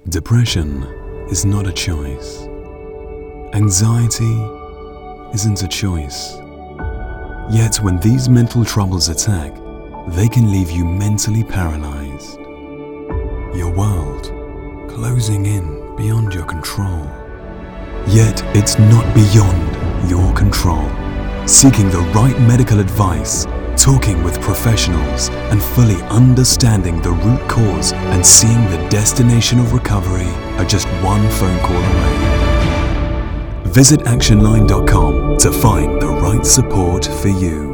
Depression is not a choice. Anxiety isn't a choice. Yet when these mental troubles attack, they can leave you mentally paralyzed. Your world closing in beyond your control. Yet it's not beyond your control. Seeking the right medical advice, talking with professionals, and fully understanding the root cause and seeing the destination of recovery are just one phone call away. Visit actionline.com to find the right support for you.